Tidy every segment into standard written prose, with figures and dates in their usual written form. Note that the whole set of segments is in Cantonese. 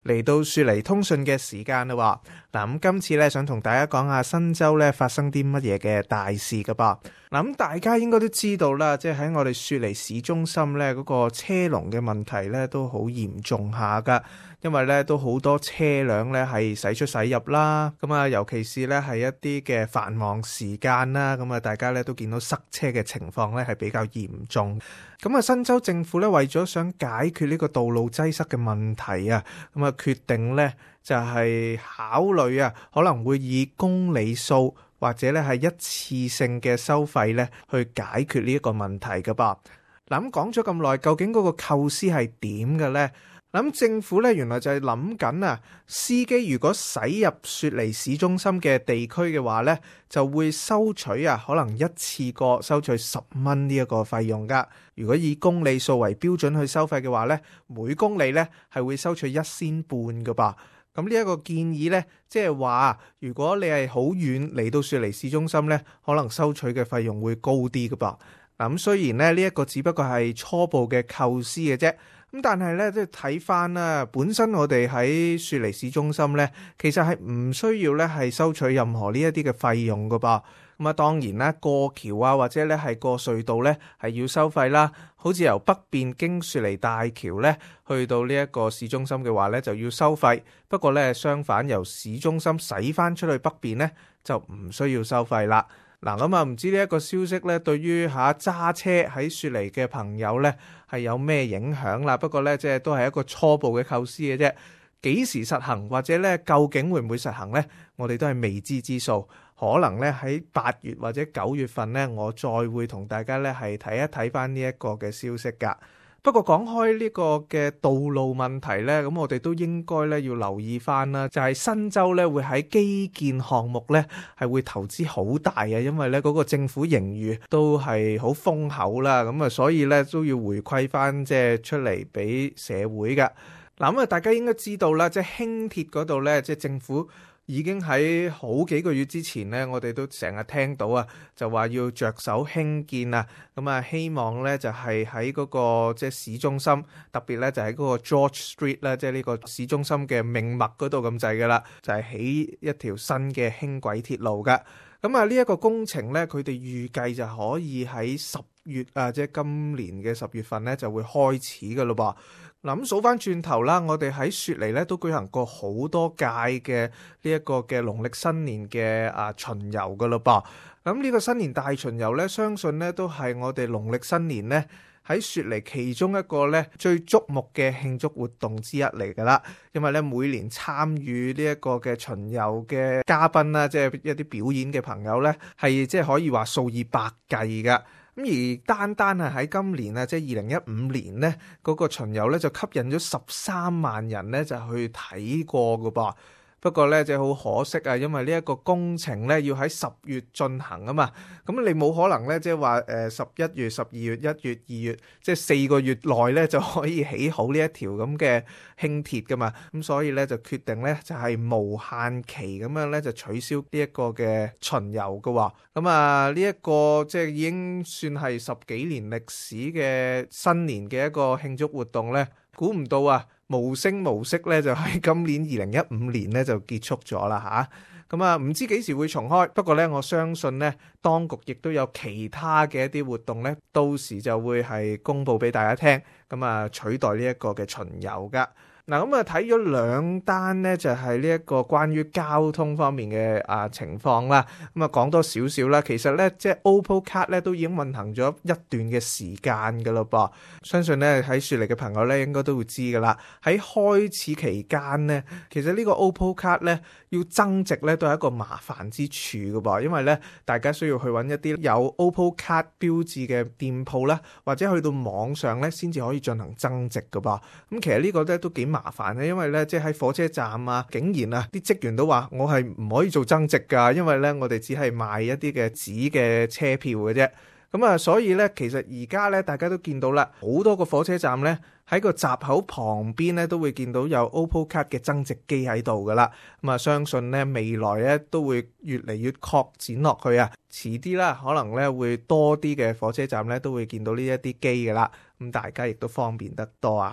嚟到雪梨通訊嘅時間啦，嗱咁今次咧想同大家講下新州咧發生啲乜嘢嘅大事噶噃。嗱咁大家應該都知道啦，即係喺我哋雪梨市中心咧嗰個車龍嘅問題咧都好嚴重下噶，因為咧都好多車輛咧係駛出駛入啦，咁啊尤其是咧係一啲嘅繁忙時間啦，咁啊大家咧都見到塞車嘅情況咧係比較嚴重。咁啊新州政府咧為咗想解決呢個道路擠塞嘅問題啊，咁啊決定咧就係考慮啊可能會以公里數或者咧係一次性嘅收費咧去解決呢一個問題噶噃。嗱咁講咗咁耐，究竟嗰個構思係點嘅咧？咁政府咧原來就係諗緊啊，司機如果駛入雪梨市中心嘅地區嘅話咧，就會收取啊可能一次過收取10蚊呢一個費用噶。如果以公里數為標準去收費嘅話咧，每公里咧係會收取1仙半噶噃。咁呢一個建議咧，即係話如果你係好遠嚟到雪梨市中心咧，可能收取嘅費用會高啲噶噃。嗱咁雖然咧呢一個只不過係初步嘅構思嘅啫。咁但係咧，即係睇翻啦，本身我哋喺雪梨市中心咧，其實係唔需要咧係收取任何呢一啲嘅費用噶噃。咁啊，當然啦，過橋啊或者咧係過隧道咧係要收費啦。好似由北邊經雪梨大橋咧去到呢一個市中心嘅話咧就要收費。不過咧相反，由市中心駛翻出去北邊咧就唔需要收費啦。嗱咁啊，唔知呢一個消息咧，對於揸車喺雪梨嘅朋友咧係有咩影響啦？不過咧，即係都係一個初步嘅構思嘅啫。幾時實行或者咧究竟會唔會實行咧？我哋都係未知之數。可能咧喺8月或者9月份咧，我再會同大家咧係睇一睇翻呢一個嘅消息㗎。不過講開呢個嘅道路問題咧，咁我哋都應該咧要留意翻啦，就係新州咧會喺基建項目咧係會投資好大嘅，因為咧嗰個政府盈餘都係好豐厚啦，咁啊所以咧都要回饋翻即係出嚟俾社會㗎。嗱咁啊，大家應該知道啦，即係輕鐵嗰度咧，即係政府已經喺好幾個月之前咧，我哋都成日聽到啊，就話要着手興建啊，咁啊希望咧就係喺嗰個即係市中心，特別咧就喺嗰個 George Street 啦，即係呢個市中心嘅命脈嗰度咁滯噶啦，就係起一條新嘅輕軌鐵路噶。咁啊呢一個工程咧，佢哋預計就可以喺10月啊，即係今年嘅10月份咧就會開始噶咯噃。嗱咁數翻轉頭啦，我哋喺雪梨咧都舉行過好多屆嘅呢一個嘅農曆新年嘅巡遊噶咯噃。咁呢個新年大巡遊咧，相信咧都係我哋農曆新年咧喺雪梨其中一個咧最矚目嘅慶祝活動之一嚟噶啦。因為咧每年參與呢一個嘅巡遊嘅嘉賓啦，即係一啲表演嘅朋友咧，係即係可以話數以百計噶。咁而單單係喺今年啊，即係2015年咧，嗰個巡遊咧就吸引咗13萬人咧就去睇過噶噃。不過咧，即係好可惜啊，因為呢一個工程咧要喺10月進行啊嘛，咁你冇可能咧，即係話11月、12月、1月、2月，即係4個月內咧就可以起好呢一條咁嘅輕鐵噶嘛，咁所以咧就決定咧就係無限期咁樣咧就取消呢一個嘅巡遊噶喎。咁啊呢一個即係已經算係10幾年歷史嘅新年嘅一個慶祝活動咧，估唔到啊！無聲無息咧，就喺今年2015年咧就結束咗啦嚇。咁啊，唔知幾時會重開。不過咧，我相信咧，當局亦都有其他嘅一啲活動咧，到時就會係公佈俾大家聽。咁啊，取代呢一個嘅巡遊噶。嗱，咁啊睇咗2單咧，就係呢一個關於交通方面嘅情況啦。咁啊講多少少啦，其實咧即係 Opal Card 咧都已經運行咗一段嘅時間噶咯噃。相信咧喺雪梨嘅朋友咧應該都會知噶啦。喺開始期間咧，其實呢個 Opal Card 咧要增值咧都係一個麻煩之處噶噃，因為咧大家需要去揾一啲有 Opal Card 標誌嘅店鋪啦，或者去到網上咧先至可以進行增值噶噃。咁其實呢個咧都幾麻煩嘅，因為咧即係喺火車站啊，竟然啊啲職員都話我係唔可以做增值噶，因為咧我哋只係賣一啲嘅紙嘅車票嘅啫。咁啊，所以咧其實而家咧大家都見到啦，好多個火車站咧喺個閘口旁邊咧都會見到有 Opal Card 嘅增值機喺度噶啦。咁啊，相信咧未來咧都會越嚟越擴展落去啊。遲啲啦，可能咧會多啲嘅火車站咧都會見到呢一啲機噶啦。咁大家亦都方便得多啊嚇。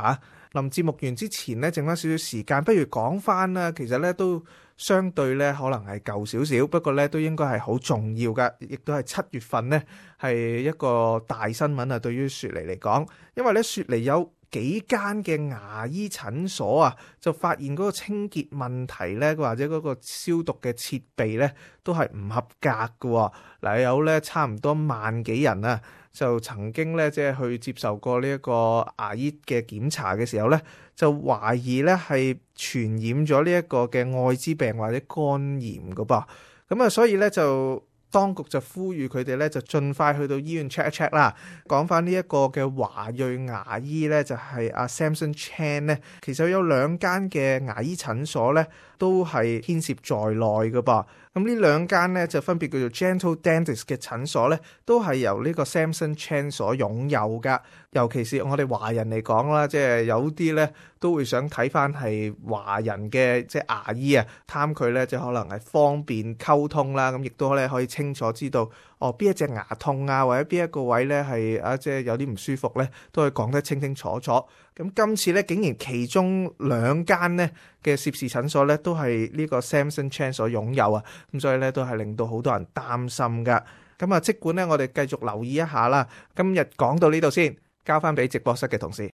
臨節目完之前咧，剩翻少少時間，不如講翻啦。其實咧都相對咧可能係舊少少，不過咧都應該係好重要噶，亦都係7月份呢，係一個大新聞啊。對於雪梨嚟講，因為咧雪梨有幾間嘅牙醫診所啊，就發現嗰個清潔問題咧，或者嗰個消毒嘅設備咧，都係唔合格嘅。嗱，有咧差唔多萬幾人啊，就曾經咧即係去接受過呢一個牙醫嘅檢查嘅時候咧，就懷疑咧係傳染咗呢一個嘅愛滋病或者肝炎嘅噃。咁啊，所以咧就當局就呼籲佢哋咧就盡快去到醫院 check 一 check 啦。講翻呢一個嘅華裔牙醫咧，就係阿 Samson Chan 咧，其實有2間嘅牙醫診所咧都係牽涉在內嘅噃。咁呢2間咧就分別叫做 Gentle Dentist 嘅診所咧，都係由呢個 Samson Chan 所擁有噶。尤其是我哋華人嚟講啦，即係有啲咧都會想睇翻係華人嘅即係牙醫啊，貪佢咧就可能係方便溝通啦，咁亦都咧可以清楚知道邊一隻牙痛啊，或者邊一個位咧係即係有啲唔舒服咧，都可以講得清清楚楚。咁今次咧竟然其中2間呢嘅涉事診所咧都係呢個 Samson Chan 所擁有啊，咁所以咧都係令到好多人擔心噶。咁啊，即管咧我哋繼續留意一下啦。今日講到呢度先，交翻俾直播室嘅同事。